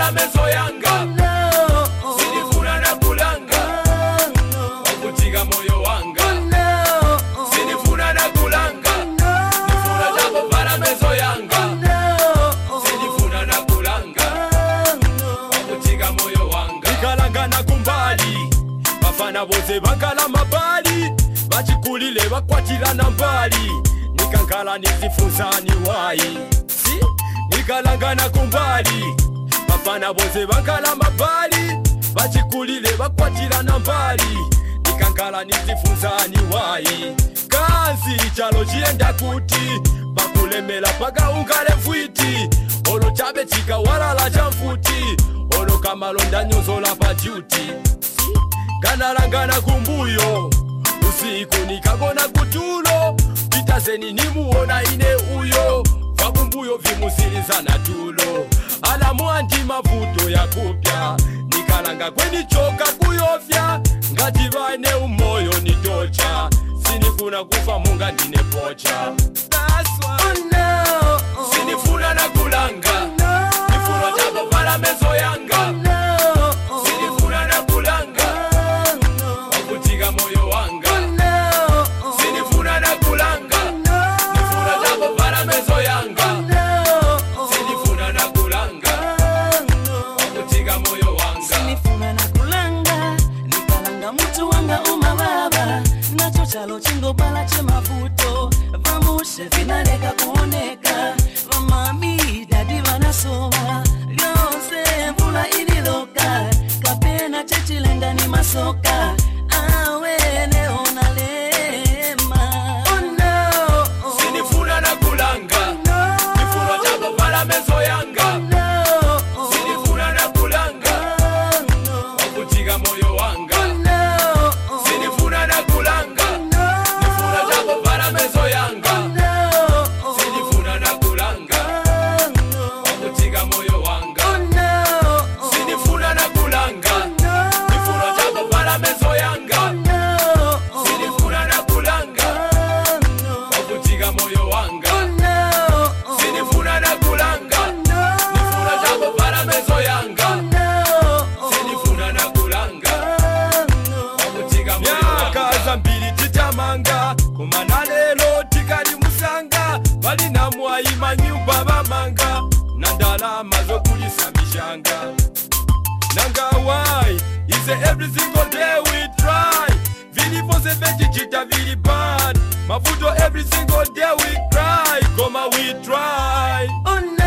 vala meso yanga sinifuna na kulanga wakutika moyo wanga sinifuna na kulanga nifuna japo vala meso yanga sinifuna na kulanga wakutika moyo wanga nikalanga na kumbali bafana bose bakala mabali bachikulile bakwatira na mbali nikankala nizifunzani wayi si nikalanga na kumbali bafana bose bakala mabali bachikulile bakwatira na mbali nikankala nizifunzani wayi kansi chalo chienda kuti bakulemela paka ungale mfwiti olo chabe chika walala cha mfuti olo kamalonda nyozola pa duty kanalangana kumbuyo usiku nikagona kutulo pitazeni nimuona ine uyo vakumbuyo vimusilizana tulo alamwandi mavuto ya kupya nikalanga kwenichoka kuyofya ngati vane umoyo nitocha sinifuna kufa munga ndine pocha sinifuna na kulanga nifuna chako vala meso yanga sinifuna na kulanga wakutika moyo wanga sinifuna na kulanga nifuna chako vala meso yanga sinifuna na kulanga wakutika moyo wanga sinifuna na kulanga nikalanga mtu wanga umababa nacho chalo chingo bala che mavuto vamushe vinaleka kuoneka vamami dadi vanasowa lyose mvula ililoka kapena chechilenga ni masoka awene onalema sinifuna na kulanga nifuna chako vala meso yanga sinifuna na kulanga wakutika moyo wanga sinifuna na kulanga nifuna chako vala meso yanga sinifuna na kulanga wakutika moyo wanga sinifuna na kulanga nifuna chako vala meso yanga sinifuna na kulanga wakutika moyo wanga sinifuna na kulanga nifuna chako vala meso yanga sinifuna na kulanga wakutika moyo wanga kaza mbili titamanga kumana lelo tikali musanga bali na mwaima nyumba bamanga na ndalama zokulisa mishanga nanga why is every single day we try vili pose vejichita vili bad mavuto every single day we cry koma we try